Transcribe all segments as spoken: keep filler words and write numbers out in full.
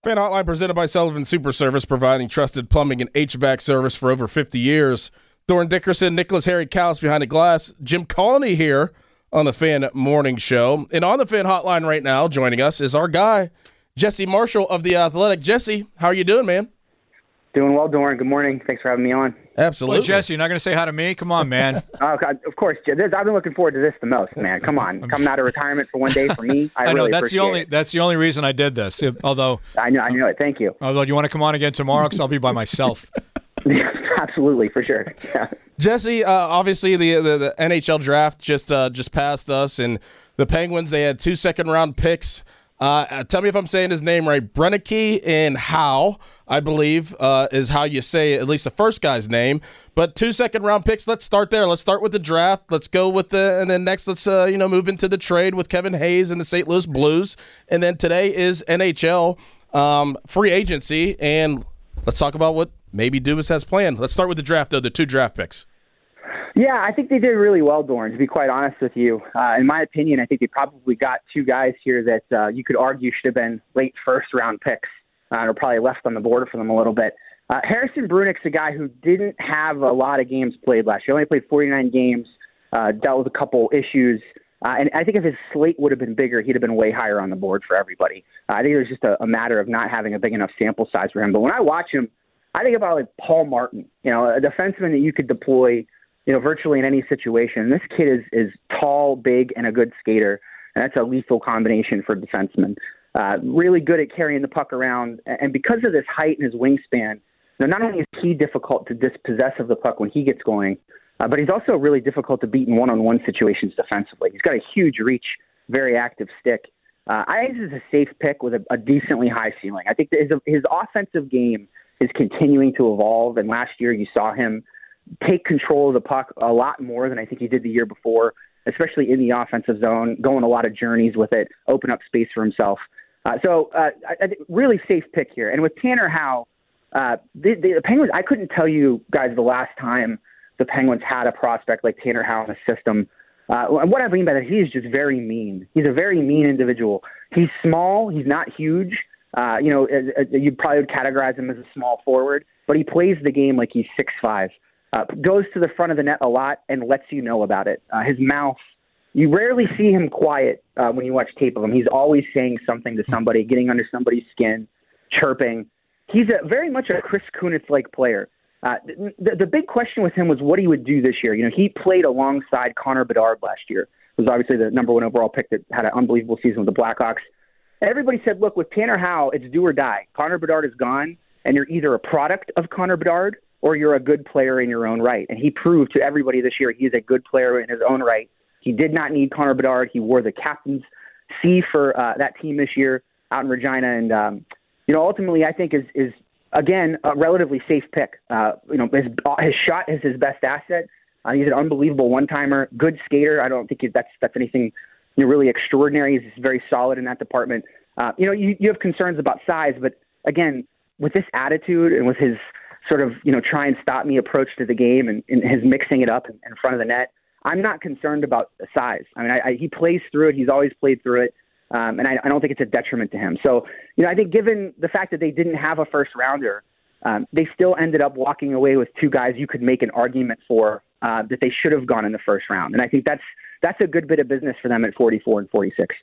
Fan Hotline presented by Sullivan Super Service, providing trusted plumbing and H V A C service for over fifty years. Doran Dickerson, Nicholas Harry Callis behind the glass. Jim Colony here on the Fan Morning Show. And on the Fan Hotline right now, joining us is our guy, Jesse Marshall of The Athletic. Jesse, how are you doing, man? Doing well, Doran. Good morning. Thanks for having me on. Absolutely. Well, Jesse, you're not going to say hi to me? Come on, man. Oh, God, of course. I've been looking forward to this the most, man. Come on. Coming out of retirement for one day for me, I, I know really that's the only it. that's the only reason I did this. If, although I know, I know it. Thank you. Although, you want to come on again tomorrow? Because I'll be by myself. Absolutely, for sure. Yeah. Jesse, uh, obviously the, the the N H L draft just uh, just passed us, and the Penguins, they had two second round picks. Uh, tell me if I'm saying his name right. Brenneke and Howe, I believe, uh, is how you say at least the first guy's name. But two second round picks. Let's start there. Let's start with the draft. Let's go with the, and then next let's uh, you know move into the trade with Kevin Hayes and the Saint Louis Blues. And then today is N H L um, free agency, and let's talk about what maybe Dubas has planned. Let's start with the draft, though. The two draft picks. Yeah, I think they did really well, Doran, to be quite honest with you. Uh, in my opinion, I think they probably got two guys here that uh, you could argue should have been late first-round picks uh, or probably left on the board for them a little bit. Uh, Harrison Brunek's a guy who didn't have a lot of games played last year. He only played forty-nine games, uh, dealt with a couple issues. Uh, and I think if his slate would have been bigger, he'd have been way higher on the board for everybody. Uh, I think it was just a, a matter of not having a big enough sample size for him. But when I watch him, I think about like Paul Martin, you know, a defenseman that you could deploy you know, virtually in any situation. This kid is is tall, big, and a good skater, and that's a lethal combination for defensemen. Uh, really good at carrying the puck around, and because of this height and his wingspan, you know, not only is he difficult to dispossess of the puck when he gets going, uh, but he's also really difficult to beat in one-on-one situations defensively. He's got a huge reach, very active stick. Uh, I think this is a safe pick with a, a decently high ceiling. I think that his, his offensive game is continuing to evolve, and last year you saw him take control of the puck a lot more than I think he did the year before, especially in the offensive zone, going a lot of journeys with it, open up space for himself. Uh, so uh, I, I think really safe pick here. And with Tanner Howe, uh, the, the, the Penguins, I couldn't tell you guys the last time the Penguins had a prospect like Tanner Howe in the system. Uh, and what I mean by that, he is just very mean. He's a very mean individual. He's small. He's not huge. Uh, you know, you probably would categorize him as a small forward, but he plays the game like he's six five. Uh, goes to the front of the net a lot and lets you know about it. Uh, his mouth, you rarely see him quiet uh, when you watch tape of him. He's always saying something to somebody, getting under somebody's skin, chirping. He's a, very much a Chris Kunitz-like player. Uh, the, the big question with him was what he would do this year. You know, he played alongside Connor Bedard last year. He was obviously the number one overall pick that had an unbelievable season with the Blackhawks. Everybody said, look, with Tanner Howe, it's do or die. Connor Bedard is gone, and you're either a product of Connor Bedard or you're a good player in your own right. And he proved to everybody this year he is a good player in his own right. He did not need Connor Bedard. He wore the captain's C for uh, that team this year out in Regina. And, um, you know, ultimately I think is, is again, a relatively safe pick. Uh, you know, his, his shot is his best asset. Uh, he's an unbelievable one-timer, good skater. I don't think that's that's anything you know, really extraordinary. He's very solid in that department. Uh, you know, you, you have concerns about size, but again, with this attitude and with his sort of, you know, try and stop me approach to the game and, and his mixing it up in, in front of the net, I'm not concerned about the size. I mean, I, I, he plays through it. He's always played through it. Um, and I, I don't think it's a detriment to him. So, you know, I think given the fact that they didn't have a first rounder, um, they still ended up walking away with two guys you could make an argument for uh, that they should have gone in the first round. And I think that's, that's a good bit of business for them at forty-four and forty-six.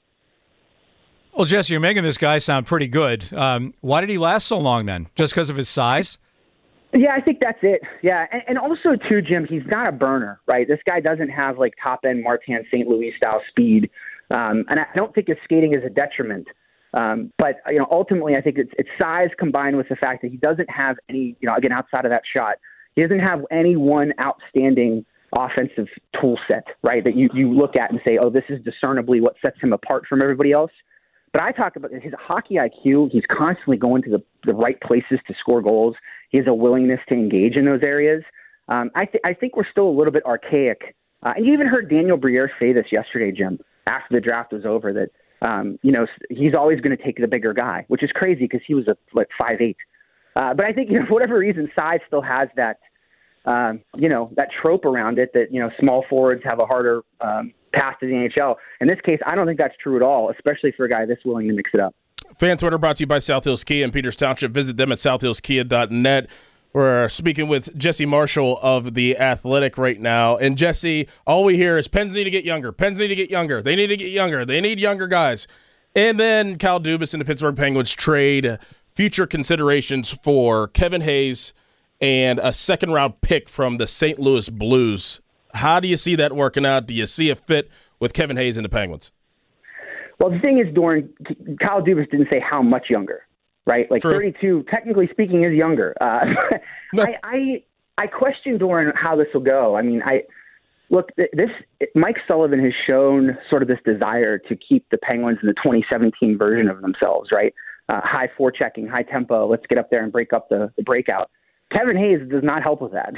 Well, Jesse, you're making this guy sound pretty good. Um, why did he last so long then? Just because of his size? Yeah, I think that's it. Yeah, and, and also, too, Jim, he's not a burner, right? This guy doesn't have, like, top-end Martin Saint Louis-style speed, um, and I don't think his skating is a detriment. Um, but, you know, ultimately, I think it's, it's size combined with the fact that he doesn't have any, you know, again, outside of that shot, he doesn't have any one outstanding offensive tool set, right, that you, you look at and say, oh, this is discernibly what sets him apart from everybody else. But I talk about his hockey I Q. He's constantly going to the, the right places to score goals. He has a willingness to engage in those areas. Um, I, th- I think we're still a little bit archaic. Uh, and you even heard Daniel Briere say this yesterday, Jim, after the draft was over, that um, you know he's always going to take the bigger guy, which is crazy because he was a, like five eight. Uh, but I think, you know, for whatever reason, size still has that, um, you know, that trope around it that, you know, small forwards have a harder um, path to the N H L. In this case, I don't think that's true at all, especially for a guy this willing to mix it up. Fan Twitter brought to you by South Hills Kia in Peters Township. Visit them at south hills kia dot net. We're speaking with Jesse Marshall of The Athletic right now. And Jesse, all we hear is Pens need to get younger. Pens need to get younger. They need to get younger. They need younger guys. And then Kyle Dubas and the Pittsburgh Penguins trade future considerations for Kevin Hayes and a second-round pick from the Saint Louis Blues. How do you see that working out? Do you see a fit with Kevin Hayes and the Penguins? Well, the thing is, Doran, Kyle Dubas didn't say how much younger. Right, like True. thirty-two, technically speaking, is younger. Uh, no. I, I I question, Doran, how this will go. I mean, I look this. Mike Sullivan has shown sort of this desire to keep the Penguins in the twenty seventeen version of themselves. Right, uh, high forechecking, high tempo. Let's get up there and break up the, the breakout. Kevin Hayes does not help with that.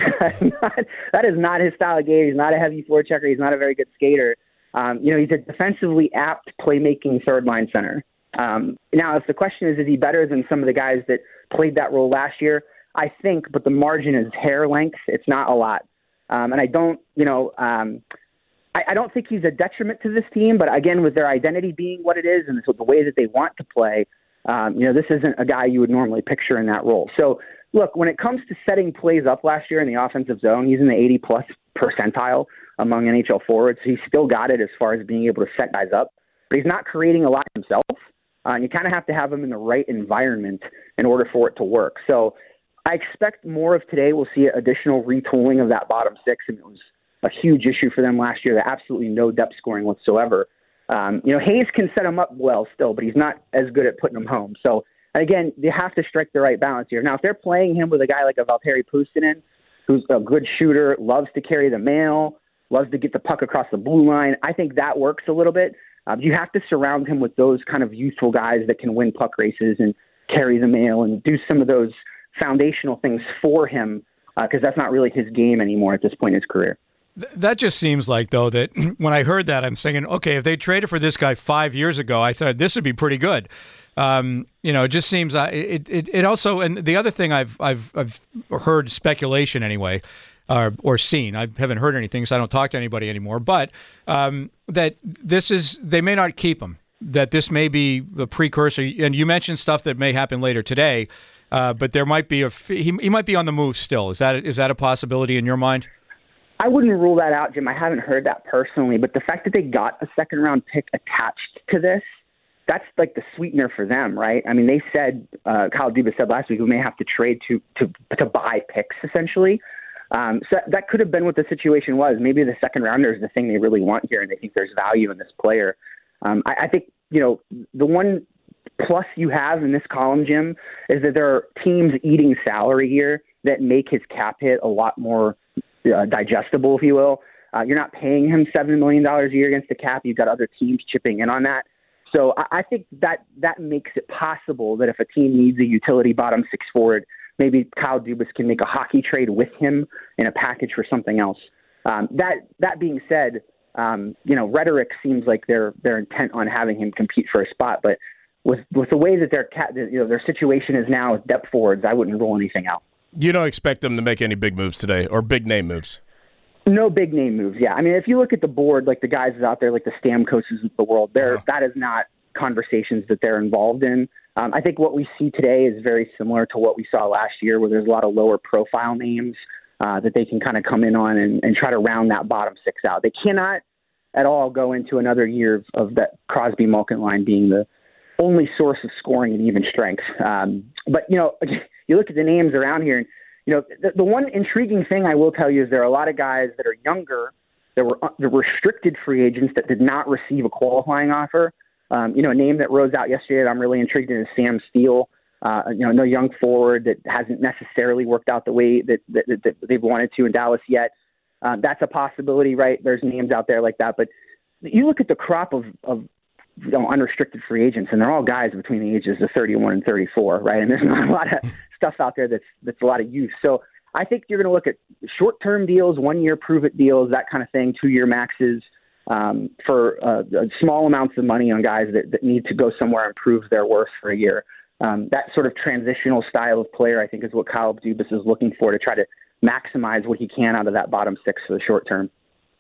That is not his style of game. He's not a heavy forechecker. He's not a very good skater. Um, you know, he's a defensively apt playmaking third line center. Um, now, if the question is, is he better than some of the guys that played that role last year? I think, but the margin is hair length. It's not a lot. Um, and I don't, you know, um, I, I don't think he's a detriment to this team, but again, with their identity being what it is and so the way that they want to play, um, you know, this isn't a guy you would normally picture in that role. So look, when it comes to setting plays up last year in the offensive zone, he's in the eighty plus percentile among N H L forwards. He's still got it as far as being able to set guys up, but he's not creating a lot himself. Uh, and you kind of have to have him in the right environment in order for it to work. So I expect more of today. We'll see additional retooling of that bottom six, and it was a huge issue for them last year. There absolutely no depth scoring whatsoever. Um, you know, Hayes can set him up well still, but he's not as good at putting them home. So again, they have to strike the right balance here. Now, if they're playing him with a guy like a Valtteri Puustinen, who's a good shooter, loves to carry the mail, loves to get the puck across the blue line, I think that works a little bit. Um, you have to surround him with those kind of youthful guys that can win puck races and carry the mail and do some of those foundational things for him, because uh, that's not really his game anymore at this point in his career. That just seems like, though, that when I heard that, I'm thinking, okay, if they traded for this guy five years ago, I thought this would be pretty good. Um, you know, it just seems uh, it, it. It also, and the other thing I've I've I've heard speculation anyway. Uh, or seen. I haven't heard anything because I don't talk to anybody anymore. But um, that this is, they may not keep him. That this may be a precursor. And you mentioned stuff that may happen later today, uh, but there might be a he, he might be on the move still. Is that is that a possibility in your mind? I wouldn't rule that out, Jim. I haven't heard that personally, but the fact that they got a second round pick attached to this, that's like the sweetener for them, right? I mean, they said uh, Kyle Dubas said last week we may have to trade to to to buy picks essentially. Um, so that could have been what the situation was. Maybe the second rounder is the thing they really want here, and they think there's value in this player. Um, I, I think, you know, the one plus you have in this column, Jim, is that there are teams eating salary here that make his cap hit a lot more uh, digestible, if you will. Uh, you're not paying him seven million dollars a year against the cap. You've got other teams chipping in on that. So I, I think that that makes it possible that if a team needs a utility bottom six forward, maybe Kyle Dubas can make a hockey trade with him in a package for something else. Um, that that being said, um, you know, rhetoric seems like they're they're intent on having him compete for a spot. But with with the way that their cat, you know, their situation is now with depth forwards, I wouldn't rule anything out. You don't expect them to make any big moves today or big name moves? No big name moves. Yeah, I mean, if you look at the board, like the guys out there, like the Stamkoses of the world, there uh-huh. that is not conversations that they're involved in. Um, I think what we see today is very similar to what we saw last year, where there's a lot of lower profile names uh, that they can kind of come in on and, and try to round that bottom six out. They cannot at all go into another year of, of that Crosby-Malkin line being the only source of scoring and even strength. Um, but, you know, you look at the names around here, and, you know, the, the one intriguing thing I will tell you is there are a lot of guys that are younger, that were, that were restricted free agents that did not receive a qualifying offer. Um, you know, a name that rose out yesterday that I'm really intrigued in is Sam Steele. Uh, you know, no young forward that hasn't necessarily worked out the way that, that, that they've wanted to in Dallas yet. Uh, that's a possibility, right? There's names out there like that. But you look at the crop of, of you know, unrestricted free agents, and they're all guys between the ages of thirty-one and thirty-four, right? And there's not a lot of stuff out there that's that's a lot of youth. So I think you're going to look at short-term deals, one-year prove-it deals, that kind of thing, two-year maxes. Um, for uh, small amounts of money on guys that, that need to go somewhere and prove their worth for a year. Um, that sort of transitional style of player, I think, is what Kyle Dubas is looking for to try to maximize what he can out of that bottom six for the short term.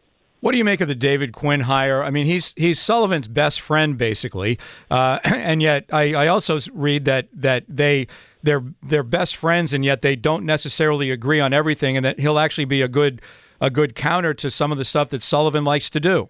What do you make of the David Quinn hire? I mean, he's he's Sullivan's best friend, basically, uh, and yet I, I also read that that they they're they're best friends, and yet they don't necessarily agree on everything, and that he'll actually be a good a good counter to some of the stuff that Sullivan likes to do.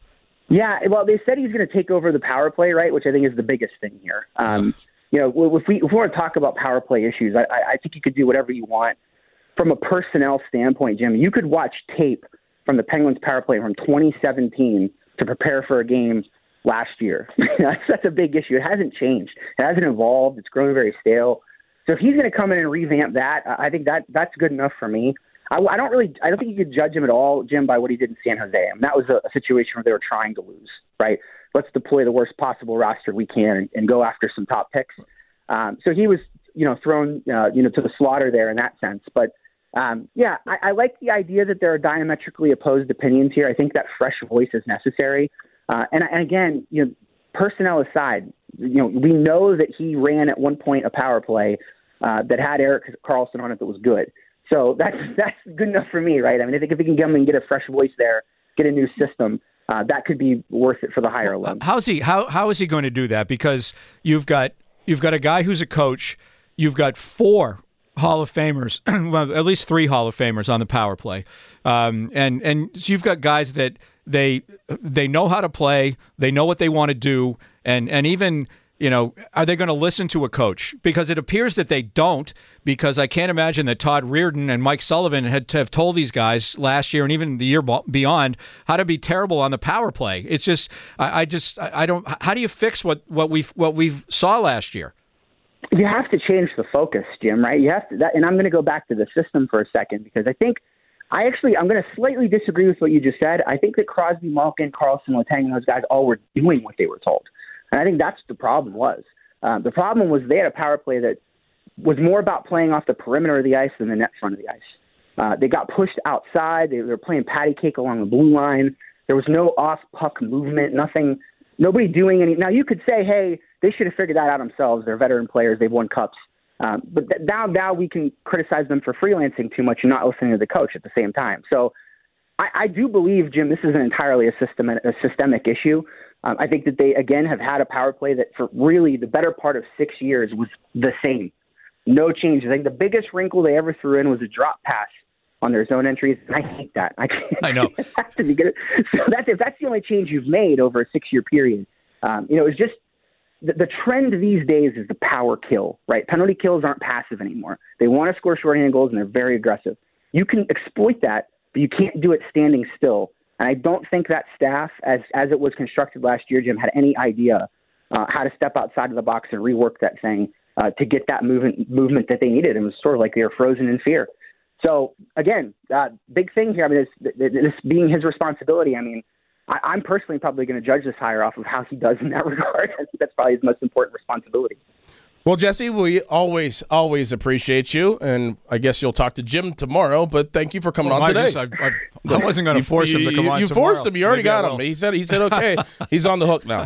Yeah, well, they said he's going to take over the power play, right? Which I think is the biggest thing here. Um, you know, if we if we want to talk about power play issues, I, I think you could do whatever you want from a personnel standpoint, Jim. You could watch tape from the Penguins power play from twenty seventeen to prepare for a game last year. that's, that's a big issue. It hasn't changed. It hasn't evolved. It's grown very stale. So if he's going to come in and revamp that, I think that that's good enough for me. I, I don't really, I don't think you could judge him at all, Jim, by what he did in San Jose. I mean, that was a, a situation where they were trying to lose, right? Let's deploy the worst possible roster we can and, and go after some top picks. Um, so he was, you know, thrown, uh, you know, to the slaughter there in that sense. But Um, yeah, I, I like the idea that there are diametrically opposed opinions here. I think that fresh voice is necessary. Uh, and, and again, you know, personnel aside, you know, we know that he ran at one point a power play uh, that had Erik Karlsson on it that was good. So that's that's good enough for me, right? I mean, I think if we can come and get a fresh voice there, get a new system, uh, that could be worth it for the hire alone. How's he? How how is he going to do that? Because you've got you've got a guy who's a coach. You've got four Hall of Famers, well, at least three Hall of Famers on the power play, um, and and so you've got guys that they they know how to play, they know what they want to do, and and even you know, are they going to listen to a coach? Because it appears that they don't. Because I can't imagine that Todd Reardon and Mike Sullivan had to have told these guys last year and even the year beyond how to be terrible on the power play. It's just I, I just I don't. How do you fix what what we what we saw last year? You have to change the focus, Jim, right? You have to, that, and I'm going to go back to the system for a second because I think I actually, I'm going to slightly disagree with what you just said. I think that Crosby, Malkin, Karlsson, Letang, and those guys all were doing what they were told. And I think that's the problem was. Um, the problem was they had a power play that was more about playing off the perimeter of the ice than the net front of the ice. Uh, they got pushed outside. They, they were playing patty cake along the blue line. There was no off-puck movement, nothing, nobody doing any. Now, you could say, hey, they should have figured that out themselves. They're veteran players. They've won cups. Um, but th- now, now we can criticize them for freelancing too much and not listening to the coach at the same time. So I, I do believe, Jim, this isn't entirely a, system, a systemic issue. Um, I think that they, again, have had a power play that for really the better part of six years was the same. No changes. I think the biggest wrinkle they ever threw in was a drop pass on their zone entries, and I hate that. I, can't, I know. It has to be good. So that's, if that's the only change you've made over a six-year period, um, you know, it's just the, the trend these days is the power kill, right? Penalty kills aren't passive anymore. They want to score shorthanded goals, and they're very aggressive. You can exploit that, but you can't do it standing still. And I don't think that staff, as as it was constructed last year, Jim, had any idea uh, how to step outside of the box and rework that thing uh, to get that movement movement that they needed. It was sort of like they were frozen in fear. So, again, uh, big thing here. I mean, this, this being his responsibility, I mean, I, I'm personally probably going to judge this hire off of how he does in that regard. I think that's probably his most important responsibility. Well, Jesse, we always, always appreciate you, and I guess you'll talk to Jim tomorrow, but thank you for coming well, on today. Just, I, I, I wasn't going to force you, him to come you, on You tomorrow. forced him. You already Maybe got him. He said, he said, okay, he's on the hook now.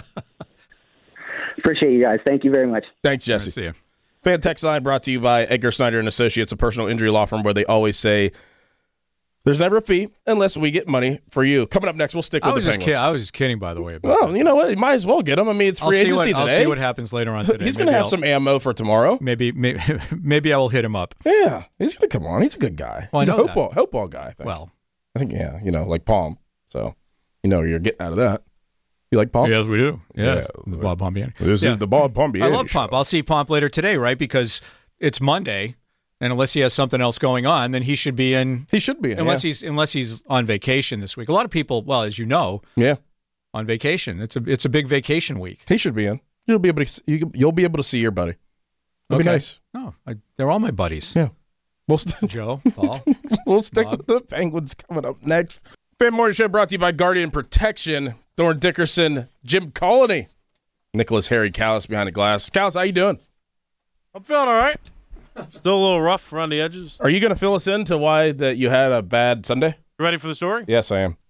Appreciate you guys. Thank you very much. Thanks, Jesse. Right, see you. Fan Text Line brought to you by Edgar Snyder and Associates, a personal injury law firm where they always say, there's never a fee unless we get money for you. Coming up next, we'll stick I with was the just Penguins. kidding. I was just kidding, by the way. About Well, that. you know what? You might as well get him. I mean, it's free I'll see agency what, today. I'll see what happens later on today. He's going to have I'll, some ammo for tomorrow. Maybe, maybe, maybe I will hit him up. Yeah, he's going to come on. He's a good guy. Well, I he's know a hope that. ball, hope ball guy. I think. Well, I think, yeah, you know, like Palm. So, you know, you're getting out of that. You like Pomp? yes, we do. Yeah, Yeah. the Bob Pompiani. This Yeah. is the Bob Pompiani I love show. Pomp. I'll see Pomp later today, right? Because it's Monday, and unless he has something else going on, then he should be in. He should be in, Unless yeah. he's unless he's on vacation this week. A lot of people, well, as you know, Yeah, on vacation. It's a it's a big vacation week. he should be in. You'll be able to. You, you'll be able to see your buddy. It'll be Okay. nice. No, I, they're all my buddies. Yeah. We'll, st- Joe, Paul. we'll stick Bob. with the Penguins coming up next. Fan Morning Show brought to you by Guardian Protection. Thorne Dickerson, Jim Colony, Nicholas Harry Callis behind the glass. Callis, how you doing? I'm feeling all right. Still a little rough around the edges. Are you going to fill us in to why that you had a bad Sunday? You ready for the story? Yes, I am.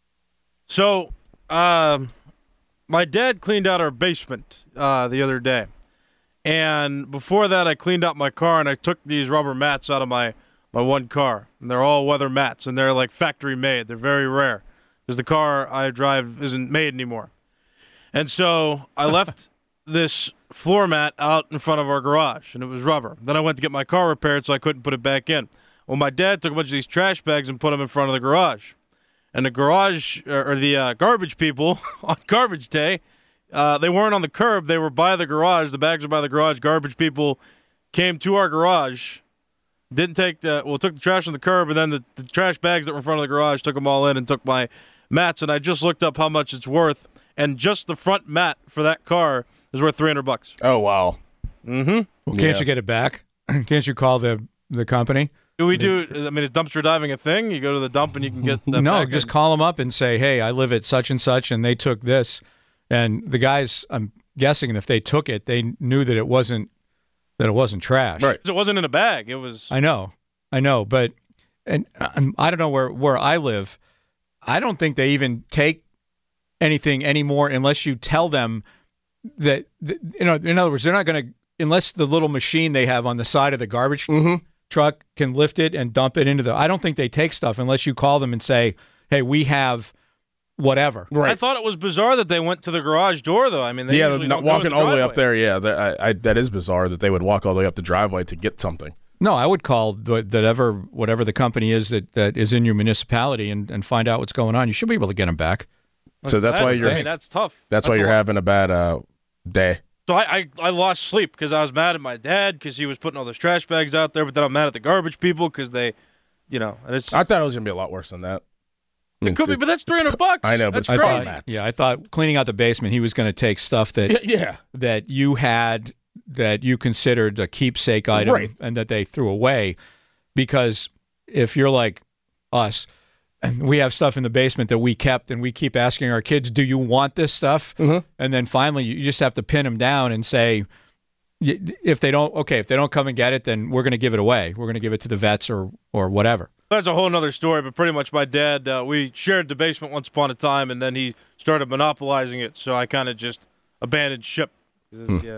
So, um, my dad cleaned out our basement uh, the other day. And before that, I cleaned out my car, and I took these rubber mats out of my, my one car. And they're all weather mats, and they're like factory made. They're very rare. because the car I drive isn't made anymore. And so I left this floor mat out in front of our garage, and it was rubber. Then I went to get my car repaired, so I couldn't put it back in. Well, my dad took a bunch of these trash bags and put them in front of the garage. And the garage, or the uh, garbage people on garbage day, uh, they weren't on the curb. They were by the garage. The bags were by the garage. Garbage people came to our garage, didn't take the, well, took the trash on the curb, and then the, the trash bags that were in front of the garage took them all in and took my mats. And I just looked up how much it's worth, and just the front mat for that car is worth three hundred bucks. Oh, wow. Mm-hmm. Well, can't Yeah. you get it back? Can't you call the the company? Do we do, I mean, is dumpster diving a thing? You go to the dump and you can get that No, back just in? call them up and say, hey, I live at such and such, and they took this. And the guys, I'm guessing if they took it, they knew that it wasn't that it wasn't trash. Right. It wasn't in a bag. It was. I know. I know. But and um, I don't know where, where I live. I don't think they even take anything anymore unless you tell them that, that you know, in other words, they're not going to, unless the little machine they have on the side of the garbage Mm-hmm. truck can lift it and dump it into the, I don't think they take stuff unless you call them and say, hey, we have whatever. Right. I thought it was bizarre that they went to the garage door, though. I mean, they yeah, usually not don't go to walking the all the way up driveway. there. Yeah, that, I, I, that is bizarre that they would walk all the way up the driveway to get something. No, I would call the, whatever, whatever the company is that, that is in your municipality and, and find out what's going on. You should be able to get them back. So that's, why you're I mean, that's tough. that's, why a you're lot. having a bad uh, day. So I, I, I lost sleep because I was mad at my dad because he was putting all those trash bags out there, but then I'm mad at the garbage people because they, you know, and it's I thought it was gonna be a lot worse than that. I mean, it could be, but that's three hundred bucks. I know, but that's it's I crazy. thought, yeah, I thought cleaning out the basement, he was going to take stuff that yeah, that you had that you considered a keepsake item Right. and that they threw away, because if you're like us and we have stuff in the basement that we kept and we keep asking our kids, do you want this stuff? Mhm. And then finally you just have to pin them down and say, y- if they don't, okay, if they don't come and get it, then we're going to give it away. We're going to give it to the vets or, or whatever. That's a whole nother story, but pretty much my dad, uh, we shared the basement once upon a time, and then he started monopolizing it, so I kind of just abandoned ship. Yeah.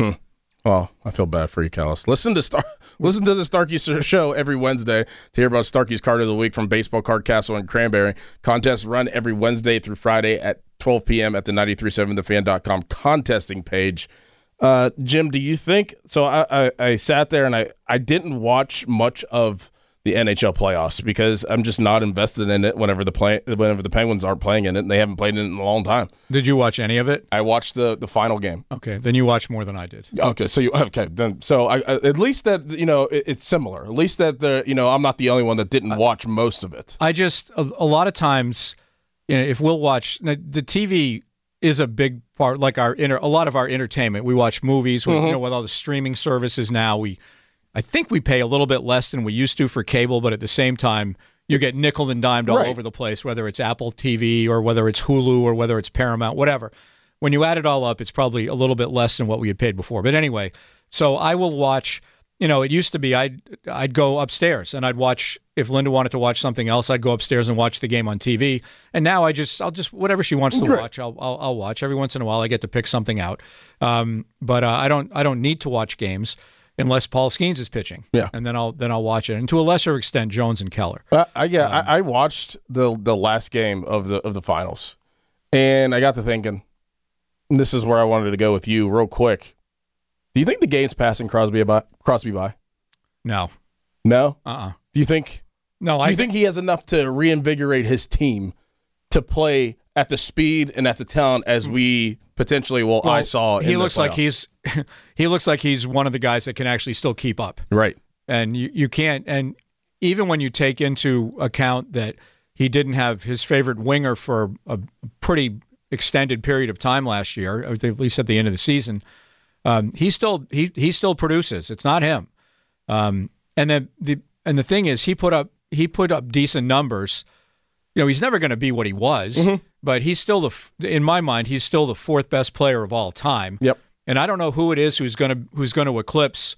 Well, I feel bad for you, Callis. Listen to Star- listen to the Starkey Show every Wednesday to hear about Starkey's Card of the Week from Baseball Card Castle and Cranberry. Contests run every Wednesday through Friday at twelve p.m. at the nine three seven the fan dot com contesting page. Uh, Jim, do you think – so I, I, I sat there and I, I didn't watch much of the N H L playoffs because I'm just not invested in it whenever the play, whenever the Penguins aren't playing in it, and they haven't played in it in a long time. Did you watch any of it? I watched the, the final game. Okay, then you watched more than I did. Okay, so you okay then? So I, I at least that you know it, it's similar. At least that the you know I'm not the only one that didn't watch most of it. I just a, a lot of times, you know, if we'll watch the T V is a big part, like our inter, a lot of our entertainment. We watch movies, we, Mm-hmm. you know, with all the streaming services now. We, I think we pay a little bit less than we used to for cable, but at the same time, you get nickel and dimed all Right. over the place, whether it's Apple T V or whether it's Hulu or whether it's Paramount, whatever. When you add it all up, it's probably a little bit less than what we had paid before. But anyway, so I will watch. You know, it used to be I'd I'd go upstairs and I'd watch, if Linda wanted to watch something else, I'd go upstairs and watch the game on T V. And now I just I'll just whatever she wants to Right. watch, I'll, I'll I'll watch. Every once in a while, I get to pick something out. Um, but uh, I don't I don't need to watch games unless Paul Skeens is pitching. Yeah. and then I'll then I'll watch it. And to a lesser extent, Jones and Keller. Uh, I, yeah, I, I watched the the last game of the of the finals, and I got to thinking. And this is where I wanted to go with you real quick. Do you think the game's passing Crosby by? Crosby by? No, No. uh, uh Do you think? no. Do I you think he has enough to reinvigorate his team to play at the speed and at the talent as we potentially well, I well, saw? He in looks the like playoffs? he's he looks like he's one of the guys that can actually still keep up. right. And you, you can't, and even when you take into account that he didn't have his favorite winger for a pretty extended period of time last year, at least at the end of the season, um, he still he he still produces. It's not him. Um, and then the and the thing is, he put up he put up decent numbers. You know, he's never going to be what he was, Mm-hmm. but he's still the f- in my mind, he's still the fourth best player of all time. Yep. And I don't know who it is who's going to who's going to eclipse,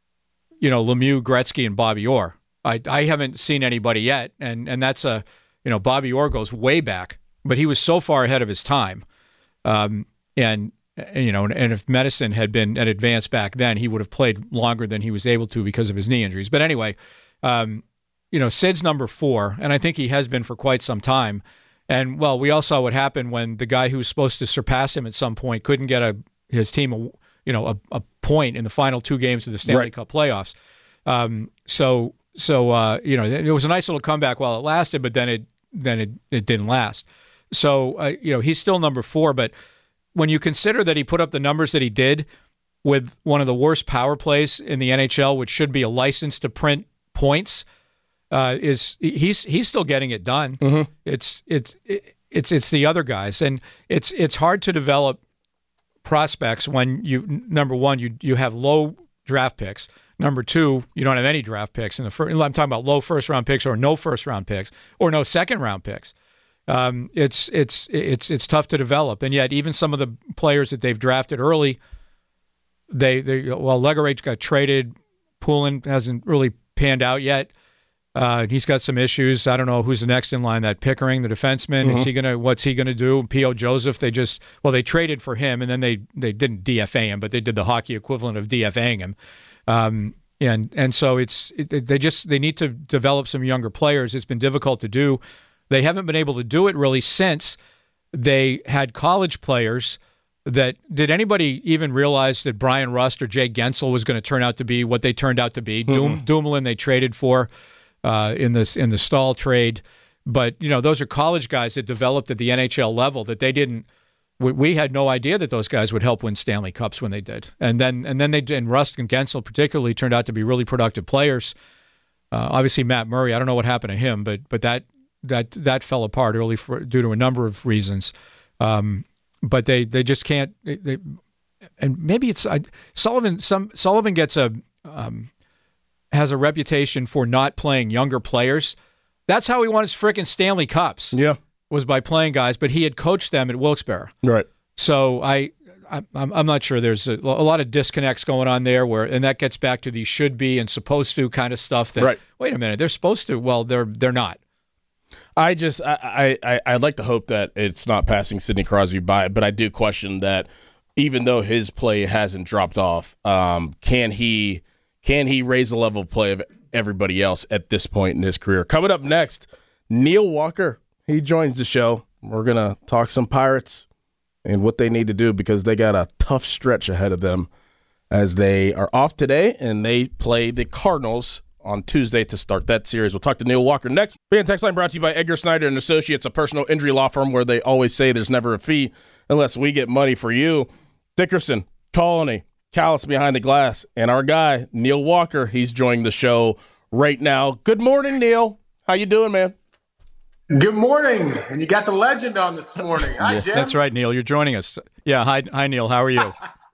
you know, Lemieux, Gretzky, and Bobby Orr. I I haven't seen anybody yet, and and that's a you know Bobby Orr goes way back, but he was so far ahead of his time, um, and, and you know, and if medicine had been an advance back then, he would have played longer than he was able to because of his knee injuries. But anyway, um, you know, Sid's number four, and I think he has been for quite some time. And, well, we all saw what happened when the guy who was supposed to surpass him at some point couldn't get a his team, a, you know, a, a point in the final two games of the Stanley Right. Cup playoffs. Um, so, so uh, you know, it was a nice little comeback while it lasted, but then it then it, it didn't last. So, uh, you know, he's still number four. But when you consider that he put up the numbers that he did with one of the worst power plays in the N H L, which should be a license to print points, uh, is he's he's still getting it done. Mm-hmm. It's it's it's it's the other guys, and it's it's hard to develop prospects when you number one you you have low draft picks. Number two, you don't have any draft picks in the first. I'm talking about low first round picks or no first round picks or no second round picks. Um, it's it's it's it's tough to develop, and yet even some of the players that they've drafted early, they they well Legare got traded. Poulin hasn't really panned out yet. Uh, he's got some issues. I don't know who's the next in line. That Pickering, the defenseman, Mm-hmm. is he gonna? What's he gonna do? P O. Joseph. They just well, they traded for him, and then they they didn't D F A him, but they did the hockey equivalent of DFAing him. Um, and and so it's it, they just they need to develop some younger players. It's been difficult to do. They haven't been able to do it really since they had college players. That did anybody even realize that Brian Rust or Jay Gensel was going to turn out to be what they turned out to be? Mm-hmm. Doom, Dumoulin they traded for uh, in this in the Stahl trade, but you know those are college guys that developed at the N H L level that they didn't. We, we had no idea that those guys would help win Stanley Cups when they did, and then and then they did. And Rust and Gensel particularly turned out to be really productive players. Uh, obviously, Matt Murray. I don't know what happened to him, but but that that that fell apart early for, due to a number of reasons. Um, But they, they just can't. They, they, and maybe it's I, Sullivan. Some Sullivan gets a um, has a reputation for not playing younger players. That's how he won his frickin' Stanley Cups. Yeah. Was by playing guys, but he had coached them at Wilkes-Barre. Right. So I, I I'm I'm not sure. There's a, a lot of disconnects going on there, where and that gets back to the should be and supposed to kind of stuff. That Right. Wait a minute, they're supposed to. Well, they're they're not. I just I, I I'd like to hope that it's not passing Sidney Crosby by, but I do question that even though his play hasn't dropped off, um, can he can he raise the level of play of everybody else at this point in his career? Coming up next, Neil Walker. He joins the show. We're gonna talk some Pirates and what they need to do because they got a tough stretch ahead of them as they are off today and they play the Cardinals on Tuesday to start that series. We'll talk to Neil Walker next. Fan Text Line brought to you by Edgar Snyder and Associates, a personal injury law firm where they always say there's never a fee unless we get money for you. Dickerson, Colony, Callis behind the glass, and our guy, Neil Walker, he's joining the show right now. Good morning, Neil. How you doing, man? Good morning. And you got the legend on this morning. Hi, Yeah, Jim. that's right, Neil. You're joining us. Yeah. Hi, hi, Neil. How are you?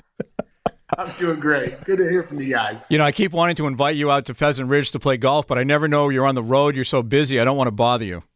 I'm doing great. Good to hear from you guys. You know, I keep wanting to invite you out to Pheasant Ridge to play golf, but I never know you're on the road. You're so busy. I don't want to bother you.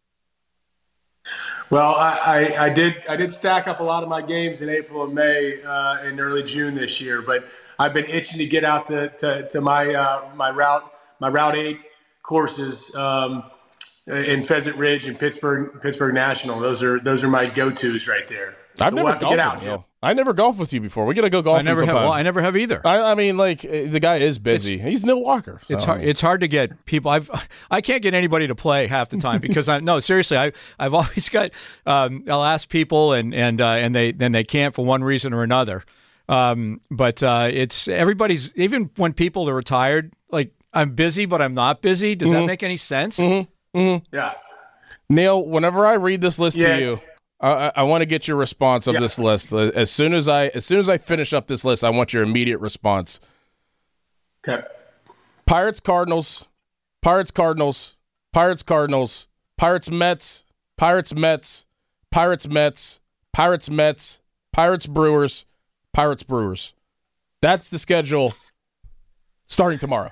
Well, I, I, I did I did stack up a lot of my games in April and May uh, and early June this year, but I've been itching to get out to to, to my uh, my route my Route Eight courses um, in Pheasant Ridge and Pittsburgh Pittsburgh National. Those are those are my go-tos right there. I've So never we'll have to golfed get out, with Jim. Neil. I never golfed with you before. We got to go golfing I never have. sometime. Well, I never have either. I, I mean, like uh, the guy is busy. He's Neil Walker. It's so. hard. It's hard to get people. I've I can't get anybody to play half the time because I no seriously. I I've always got. Um, I'll ask people and and uh, and they then they can't for one reason or another. Um, but uh, it's everybody's. Even when people are retired, like I'm busy, but I'm not busy. Does Mm-hmm. that make any sense? Mm-hmm. Mm-hmm. Yeah. Neil, whenever I read this list Yeah. to you, I, I, I want to get your response of Yeah. this list. As soon as I as soon as I finish up this list, I want your immediate response. Okay. Pirates, Cardinals, Pirates, Cardinals, Pirates, Cardinals, Pirates, Mets, Pirates, Mets, Pirates, Mets, Pirates, Mets, Pirates, Brewers, Pirates, Brewers. That's the schedule starting tomorrow.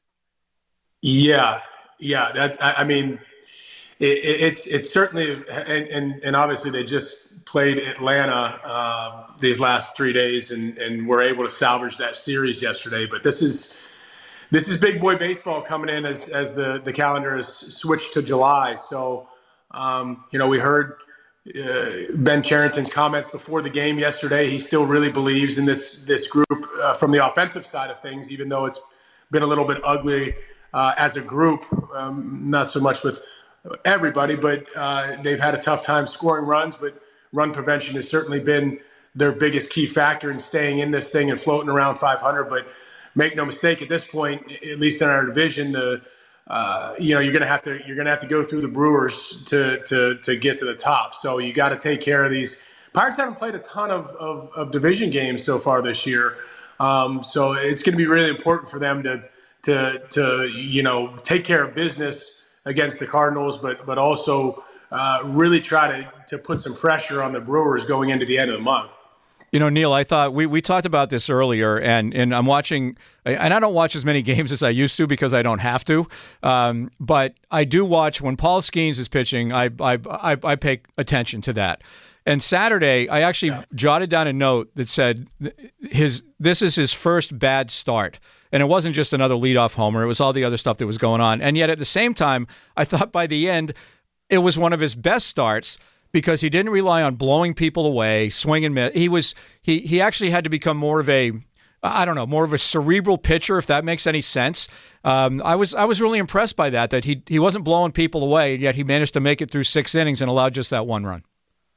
Yeah, yeah. That I, I mean, it, it, it's it's certainly and, and and obviously they just played Atlanta uh, these last three days and and were able to salvage that series yesterday. But this is this is big boy baseball coming in as as the the calendar is switched to July. So um, you know we heard. Uh, Ben Cherington's comments before the game yesterday. He still really believes in this this group uh, from the offensive side of things, even though it's been a little bit ugly uh, as a group. Um, not so much with everybody, but uh, they've had a tough time scoring runs. But run prevention has certainly been their biggest key factor in staying in this thing and floating around five hundred. But make no mistake, at this point, at least in our division, the uh, you know you're going to have to you're going to have to go through the Brewers to to to get to the top. So you got to take care of these. Pirates haven't played a ton of, of, of division games so far this year, um, so it's going to be really important for them to to to you know take care of business against the Cardinals, but but also uh, really try to to put some pressure on the Brewers going into the end of the month. You know, Neil, I thought we, we talked about this earlier, and, and I'm watching, and I don't watch as many games as I used to because I don't have to, um, but I do watch when Paul Skeens is pitching. I I I, I pay attention to that. And Saturday, I actually yeah. jotted down a note that said his this is his first bad start. And it wasn't just another leadoff homer. It was all the other stuff that was going on. And yet at the same time, I thought by the end, it was one of his best starts because he didn't rely on blowing people away, swing and miss. He was he he actually had to become more of a, I don't know, more of a cerebral pitcher, if that makes any sense. Um, I was I was really impressed by that, that he he wasn't blowing people away, yet he managed to make it through six innings and allowed just that one run.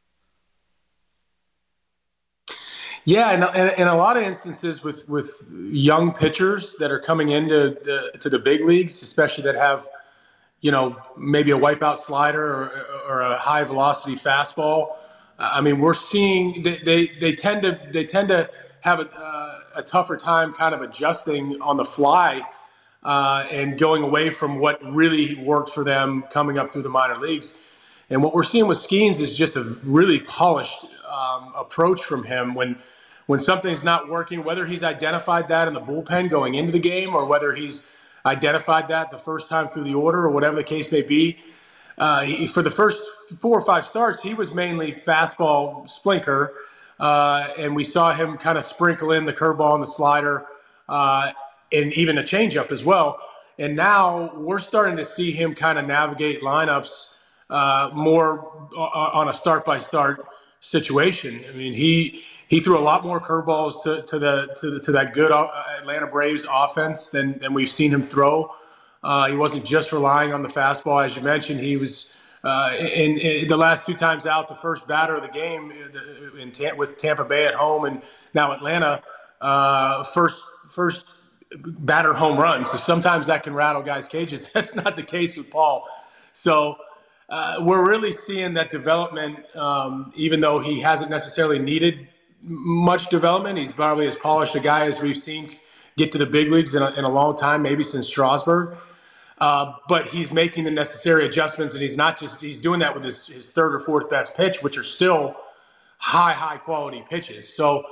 Yeah, and in a lot of instances with, with young pitchers that are coming into the to the big leagues, especially that have, you know, maybe a wipeout slider or, or a high velocity fastball. I mean, we're seeing they they, they tend to they tend to have a, uh, a tougher time kind of adjusting on the fly uh, and going away from what really worked for them coming up through the minor leagues. And what we're seeing with Skeens is just a really polished um, approach from him when. When something's not working, whether he's identified that in the bullpen going into the game or whether he's identified that the first time through the order or whatever the case may be, uh, he, for the first four or five starts, he was mainly fastball splinker, uh, and we saw him kind of sprinkle in the curveball and the slider uh, and even a changeup as well. And now we're starting to see him kind of navigate lineups uh, more on a start-by-start situation. I mean, he he threw a lot more curveballs to, to the to the, to that good Atlanta Braves offense than than we've seen him throw. Uh, he wasn't just relying on the fastball, as you mentioned. He was uh, in, in the last two times out, the first batter of the game in, in, with Tampa Bay at home, and now Atlanta, uh, first first batter home run. So sometimes that can rattle guys' cages. That's not the case with Paul. So. Uh, we're really seeing that development, um, even though he hasn't necessarily needed much development. He's probably as polished a guy as we've seen get to the big leagues in a, in a long time, maybe since Strasburg. Uh, but he's making the necessary adjustments, and he's not just – he's doing that with his, his third or fourth best pitch, which are still high, high-quality pitches. So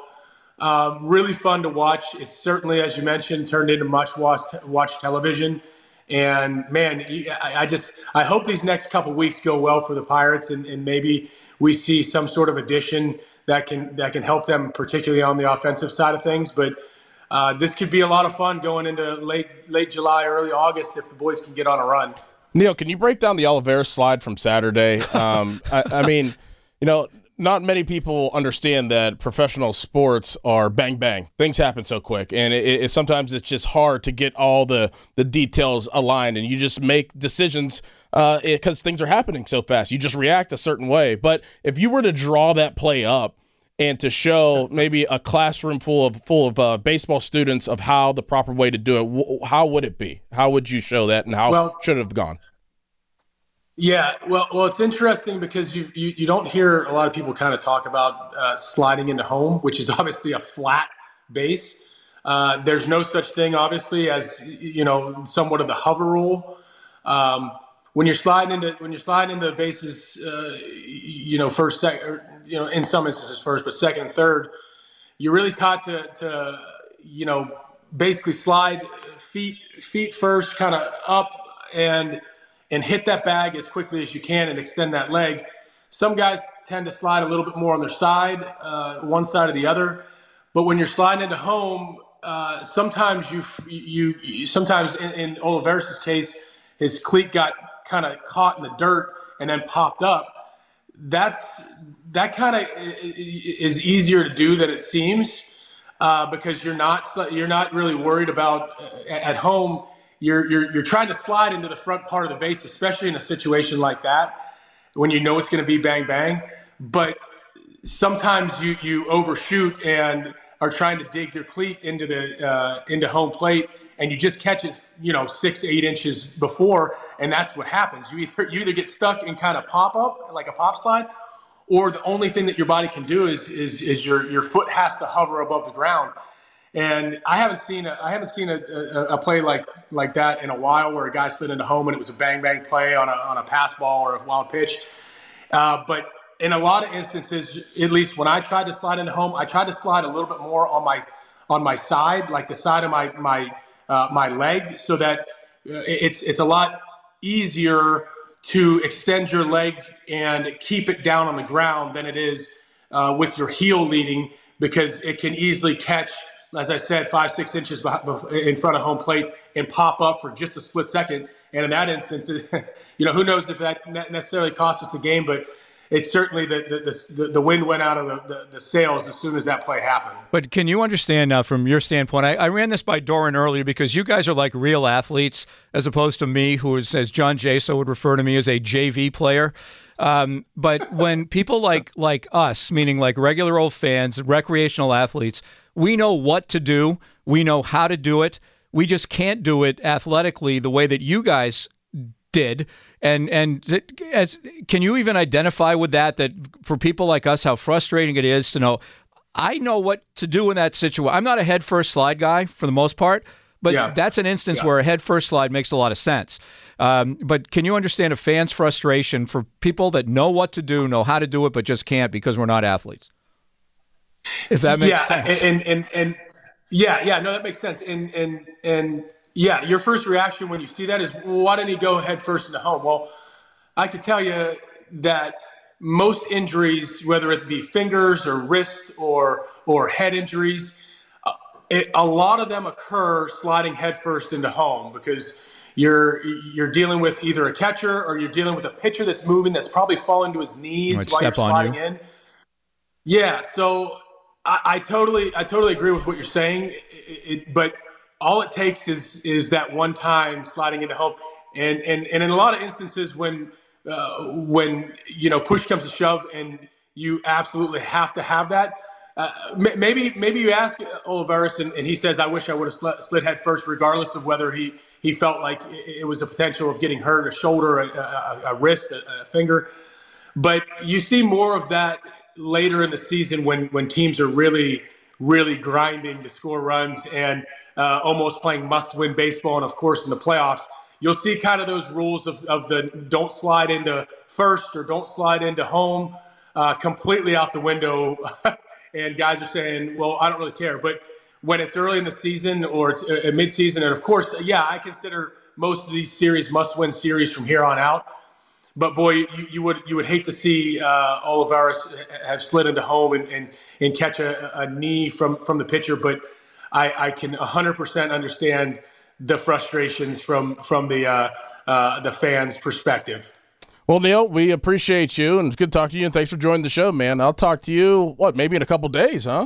um, really fun to watch. It's certainly, as you mentioned, turned into much-watch watch television. And, man, I just I hope these next couple weeks go well for the Pirates, and, and maybe we see some sort of addition that can that can help them, particularly on the offensive side of things. But uh, this could be a lot of fun going into late late July, early August if the boys can get on a run. Neil, can you break down the Olivares slide from Saturday? Um, I, I mean, you know, not many people understand that professional sports are bang, bang. Things happen so quick, and it, it, sometimes it's just hard to get all the, the details aligned, and you just make decisions because uh, things are happening so fast. You just react a certain way. But if you were to draw that play up and to show maybe a classroom full of full of uh, baseball students of how the proper way to do it, w- how would it be? How would you show that, and how well, should it have gone? Yeah, well, well, it's interesting because you, you you don't hear a lot of people kind of talk about uh, sliding into home, which is obviously a flat base. Uh, there's no such thing, obviously, as you know, somewhat of the hover rule. Um, when you're sliding into when you're sliding into the bases, uh, you know, first, second, you know, in some instances first, but second and third, you're really taught to to you know basically slide feet feet first, kind of up and. and hit that bag as quickly as you can and extend that leg. Some guys tend to slide a little bit more on their side, uh, one side or the other. But when you're sliding into home, uh, sometimes you, you, you sometimes in, in Olivares' case, his cleat got kind of caught in the dirt and then popped up. That's that kind of is easier to do than it seems uh, because you're not you're not really worried about uh, at home. you're, you're, you're trying to slide into the front part of the base, especially in a situation like that, when you know it's going to be bang, bang. But sometimes you, you overshoot and are trying to dig your cleat into the uh, into home plate, and you just catch it, you know, six, eight inches before, and that's what happens. You either you either get stuck in kind of pop up, like a pop slide, or the only thing that your body can do is is is your your foot has to hover above the ground. And I haven't seen a, I haven't seen a, a, a play like like that in a while, where a guy slid into home and it was a bang bang play on a on a pass ball or a wild pitch. Uh, but in a lot of instances, at least when I tried to slide into home, I tried to slide a little bit more on my on my side, like the side of my my uh, my leg, so that uh, it's it's a lot easier to extend your leg and keep it down on the ground than it is uh, with your heel leading, because it can easily catch, as I said, five, six inches in front of home plate and pop up for just a split second. And in that instance, you know, who knows if that necessarily cost us the game, but it's certainly the the, the, the wind went out of the, the, the sails as soon as that play happened. But can you understand now from your standpoint, I, I ran this by Doran earlier, because you guys are like real athletes as opposed to me, who is, as John Jaso would refer to me, as a J V player. Um, but when people like like us, meaning like regular old fans, recreational athletes, we know what to do. We know how to do it. We just can't do it athletically the way that you guys did. And and as can you even identify with that, that for people like us, how frustrating it is to know, I know what to do in that situation. I'm not a head first slide guy for the most part, but yeah. that's an instance yeah. where a head first slide makes a lot of sense. Um, but can you understand a fan's frustration for people that know what to do, know how to do it, but just can't because we're not athletes? If that makes yeah, sense. And, and, and, and yeah, yeah, no, that makes sense. And, and, and yeah, your first reaction when you see that is, well, why didn't he go head first into home? Well, I can tell you that most injuries, whether it be fingers or wrist or, or head injuries, uh, it, a lot of them occur sliding head first into home, because you're, you're dealing with either a catcher or you're dealing with a pitcher that's moving, that's probably falling to his knees while you're sliding you. in. Yeah. So, I, I totally, I totally agree with what you're saying, it, it, but all it takes is is that one time sliding into home, and and and in a lot of instances when uh, when you know push comes to shove, and you absolutely have to have that. Uh, maybe maybe you ask Olivares, and, and he says, "I wish I would have slid, slid head first," regardless of whether he he felt like it, it was a potential of getting hurt, a shoulder, a, a, a wrist, a, a finger. But you see more of that later in the season when, when teams are really, really grinding to score runs and uh, almost playing must-win baseball. And, of course, in the playoffs, you'll see kind of those rules of, of the don't slide into first or don't slide into home uh, completely out the window. And guys are saying, well, I don't really care. But when it's early in the season or it's a mid-season, and, of course, yeah, I consider most of these series must-win series from here on out. But boy, you, you would you would hate to see uh, Olivares have slid into home and, and, and catch a, a knee from, from the pitcher. But I, I can one hundred percent understand the frustrations from from the uh, uh, the fans' perspective. Well, Neil, we appreciate you, and it's good to talk to you. And thanks for joining the show, man. I'll talk to you what maybe in a couple days, huh?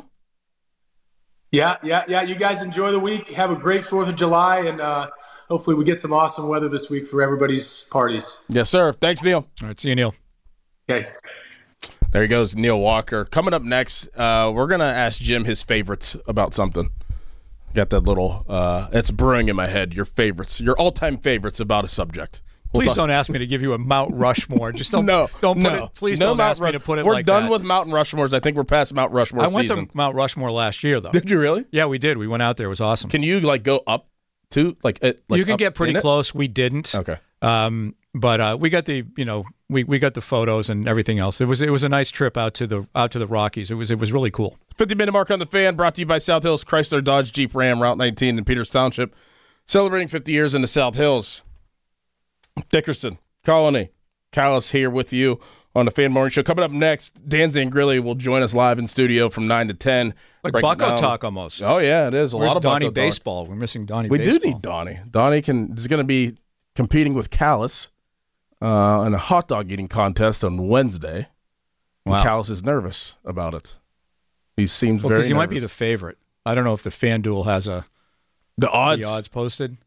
Yeah, yeah, yeah. You guys enjoy the week. Have a great Fourth of July, and. Uh, Hopefully we get some awesome weather this week for everybody's parties. Yes, sir. Thanks, Neil. All right, see you, Neil. Okay. There he goes, Neil Walker. Coming up next, uh, we're going to ask Jim his favorites about something. Got that little, uh, it's brewing in my head, your favorites, your all-time favorites about a subject. We'll please talk- don't ask me to give you a Mount Rushmore. Just don't, no, don't put no. it, please no don't Mount ask Rush- me to put it we're like done that. with Mountain Rushmores. I think we're past Mount Rushmore I went season. to Mount Rushmore last year, though. Did you really? Yeah, we did. We went out there. It was awesome. Can you, like, go up? To like, it, like you can up get pretty in close. We didn't. Okay. Um, but uh, we got the you know we, we got the photos and everything else. It was it was a nice trip out to the out to the Rockies. It was it was really cool. fifty minute mark on the Fan, brought to you by South Hills Chrysler Dodge Jeep Ram Route nineteen in Peters Township, celebrating fifty years in the South Hills. Dickerson, Colony, Callis here with you on the Fan Morning Show. Coming up next, Dan Zangrilli will join us live in studio from nine to ten. Like Bucko talk almost. Oh, yeah, it is. A Where's lot of Donnie Bucko baseball? talk. We're missing Donnie we baseball. We do need Donnie. Donnie can is going to be competing with Callis uh, in a hot dog eating contest on Wednesday. Wow. Callis is nervous about it. He seems well, very because he nervous. might be the favorite. I don't know if the FanDuel has a the odds the odds posted.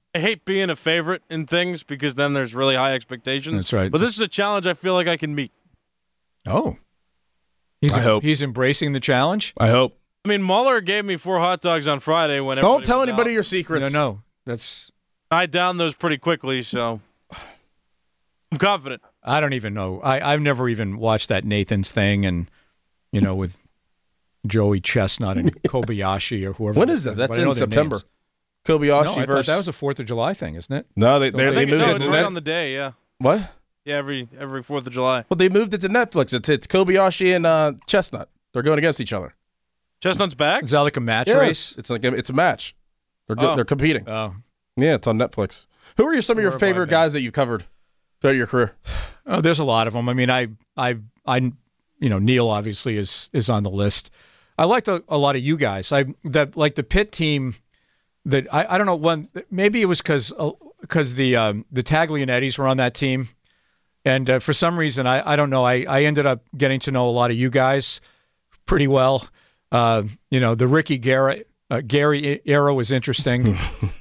I hate being a favorite in things because then there's really high expectations. That's right. But this is a challenge I feel like I can meet. Oh. He's I hope. He's embracing the challenge? I hope. I mean, Mueller gave me four hot dogs on Friday when Don't tell was anybody out. your secrets. No, no. That's I downed those pretty quickly, so I'm confident. I don't even know. I, I've never even watched that Nathan's thing and, you know, with Joey Chestnut and Kobayashi or whoever. When is that? That's But I know in their September. names. Kobayashi No, I thought versus. that was a fourth of July thing, isn't it? no, they, Don't they, they- they I think, moved no, it it's to right Net- on the day, yeah. What? Yeah, every every fourth of July. Well, they moved it to Netflix. It's it's Kobayashi and uh, Chestnut. They're going against each other. Chestnut's back? Is that like a match Yes. race? It's like a, it's a match. They're go- Oh. they're competing. Oh. Yeah, it's on Netflix. Who are your, some of your Where have I favorite been? guys that you've covered throughout your career? Oh, there's a lot of them. I mean, I, I, I, you know, Neil obviously is is on the list. I liked a, a lot of you guys. I that like the Pitt team. That I, I don't know when maybe it was because because the um, the Taglianettis were on that team, and uh, for some reason I, I don't know I, I ended up getting to know a lot of you guys pretty well. Uh, you know, the Ricky Garrett uh, Gary era was interesting.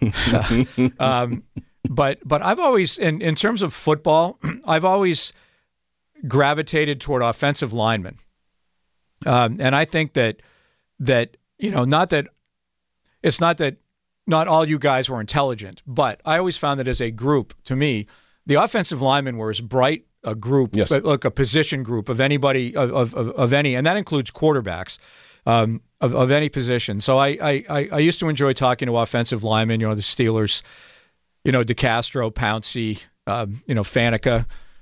um, But but I've always, in, in terms of football, I've always gravitated toward offensive linemen, um, and I think that that you know not that it's not that not all you guys were intelligent, but I always found that as a group, to me, the offensive linemen were as bright a group, Yes. like a position group of anybody of of, of any, and that includes quarterbacks. Um, of, of any position. So I, I I I used to enjoy talking to offensive linemen. You know, the Steelers. You know, DeCastro, Pouncey, um, you know, Faneca,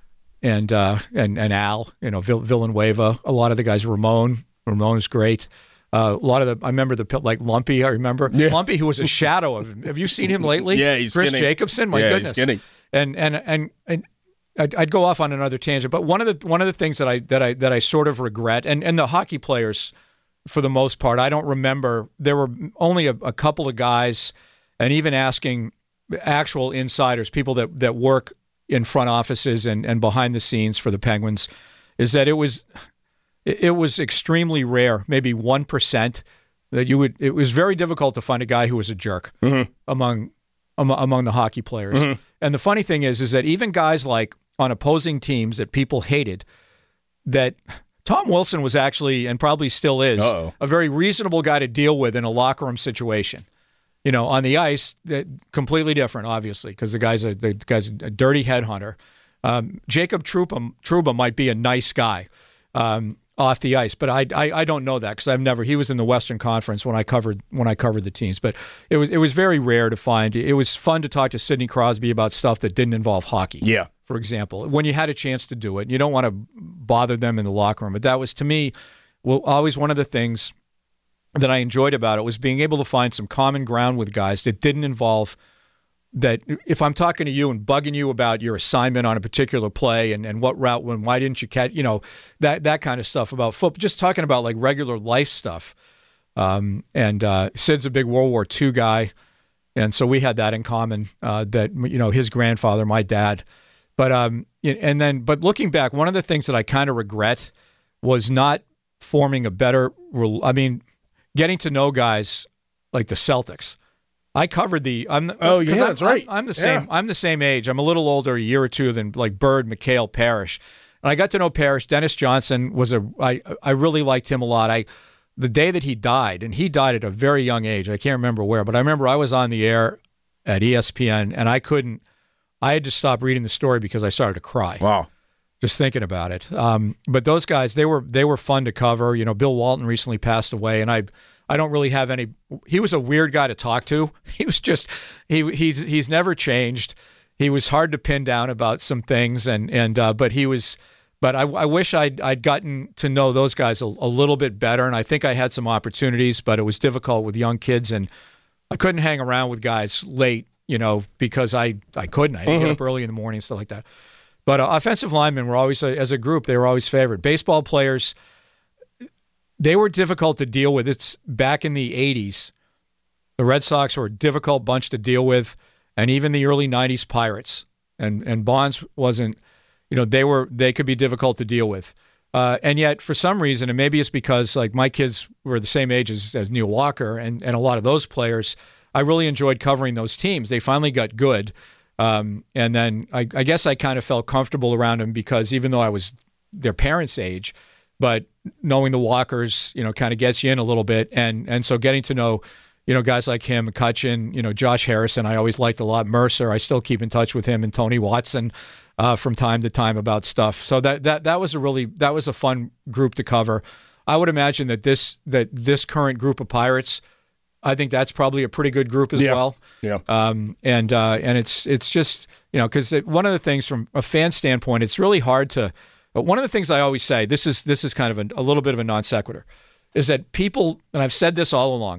and uh, and and Al, you know, Vill- Villanueva. A lot of the guys, Ramon. Ramon is great. Uh, a lot of the, I remember the like Lumpy. I remember Yeah. Lumpy, who was a shadow of him. Have you seen him lately? Yeah, he's Chris skinny. Jacobson. My Yeah, he's goodness. skinny. And and and and I'd, I'd go off on another tangent, but one of the one of the things that I that I that I sort of regret, and and the hockey players, for the most part, I don't remember. There were only a, a couple of guys, and even asking actual insiders, people that, that work in front offices and, and behind the scenes for the Penguins, is that it was it, it was extremely rare, maybe one percent, that you would. It was very difficult to find a guy who was a jerk Mm-hmm. among, among among the hockey players. Mm-hmm. And the funny thing is, is that even guys like on opposing teams that people hated, that Tom Wilson was actually, and probably still is, Uh-oh. a very reasonable guy to deal with in a locker room situation. You know, on the ice, that- completely different, obviously, because the guy's a the guy's a dirty headhunter. Um, Jacob Trouba, Trouba might be a nice guy um, off the ice, but I I, I don't know that because I've never. He was in the Western Conference when I covered when I covered the teams, but it was it was very rare to find. It was fun to talk to Sidney Crosby about stuff that didn't involve hockey. Yeah. For example, when you had a chance to do it, you don't want to bother them in the locker room. But that was, to me, well, always one of the things that I enjoyed about it was being able to find some common ground with guys that didn't involve that. If I'm talking to you and bugging you about your assignment on a particular play and, and what route, when, why didn't you catch, you know, that, that kind of stuff about football, just talking about like regular life stuff. Um, and uh, Sid's a big World War Two guy. And so we had that in common, uh, that, you know, his grandfather, my dad. But, um, and then, but looking back, one of the things that I kind of regret was not forming a better, I mean, getting to know guys like the Celtics. I covered the. I'm, Oh, yeah, 'cause I'm, that's right. I'm, I'm the Yeah. same. I'm the same age. I'm a little older, a year or two than like Bird, McHale, Parrish. And I got to know Parrish. Dennis Johnson was a. I I really liked him a lot. I the day that he died, and he died at a very young age. I can't remember where, but I remember I was on the air at E S P N, and I couldn't. I had to stop reading the story because I started to cry. Wow. Just thinking about it. Um, but those guys, they were they were fun to cover. You know, Bill Walton recently passed away, and I I don't really have any. He was a weird guy to talk to. He was just he he's he's never changed. He was hard to pin down about some things, and and uh, but he was. But I, I wish I'd I'd gotten to know those guys a, a little bit better, and I think I had some opportunities, but it was difficult with young kids, and I couldn't hang around with guys late, you know, because I I couldn't. I had to get up early in the morning and stuff like that. But uh, offensive linemen were always, uh, as a group, they were always favored. Baseball players, they were difficult to deal with. It's back in the eighties. The Red Sox were a difficult bunch to deal with, and even the early nineties Pirates. And and Bonds wasn't, you know, they were they could be difficult to deal with. Uh, and yet, for some reason, and maybe it's because like my kids were the same age as, as Neil Walker and, and a lot of those players, I really enjoyed covering those teams. They finally got good. Um, and then I, I guess I kind of felt comfortable around them because even though I was their parents' age, but knowing the Walkers, you know, kind of gets you in a little bit. And and so getting to know, you know, guys like him, McCutcheon, you know, Josh Harrison, I always liked a lot. Mercer, I still keep in touch with him, and Tony Watson uh, from time to time about stuff. So that that that was a really that was a fun group to cover. I would imagine that this that this current group of Pirates, I think that's probably a pretty good group as yeah. well. Yeah. Um, and uh, and it's it's just, you know, because one of the things from a fan standpoint, it's really hard to. But one of the things I always say, this is this is kind of a, a little bit of a non sequitur, is that people, and I've said this all along,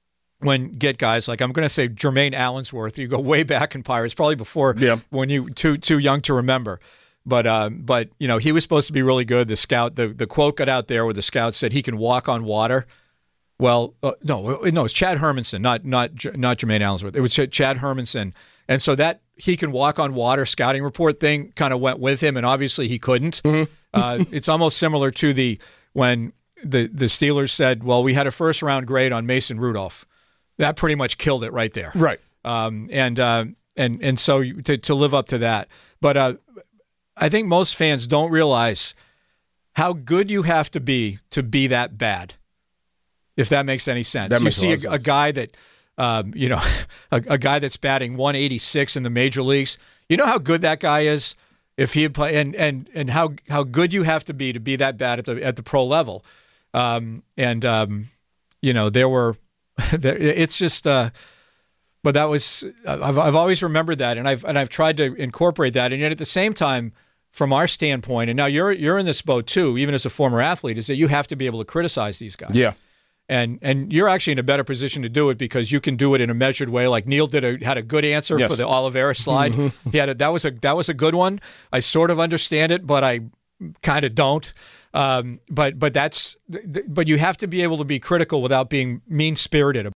when get guys like, I'm going to say Jermaine Allensworth, you go way back in Pirates, probably before yeah. when you too too young to remember. But uh, but you know, he was supposed to be really good. The scout, the the quote got out there where the scout said he can walk on water. Well, uh, no, no, it's Chad Hermanson, not not not Jermaine Allensworth. It was Ch- Chad Hermanson, and so that he can walk on water scouting report thing kind of went with him, and obviously he couldn't. Mm-hmm. uh, it's almost similar to the when the the Steelers said, "Well, we had a first round grade on Mason Rudolph." That pretty much killed it right there, right? Um, and uh, and and so to to live up to that, but uh, I think most fans don't realize how good you have to be to be that bad. If that makes any sense. That you makes see a, a, sense. a guy that, um, you know, a, a guy that's batting one eighty-six in the major leagues. You know how good that guy is if he had play, and and and how how good you have to be to be that bad at the at the pro level. Um, and um, you know, there were, there, it's just, uh, but that was I've I've always remembered that, and I've and I've tried to incorporate that, and yet at the same time, from our standpoint, and now you're you're in this boat too, even as a former athlete, is that you have to be able to criticize these guys. Yeah. And and you're actually in a better position to do it because you can do it in a measured way. Like Neil did a had a good answer yes. for the Oliveira slide. Mm-hmm. He had a, that was a that was a good one. I sort of understand it, but I kind of don't. Um, but but that's but you have to be able to be critical without being mean spirited.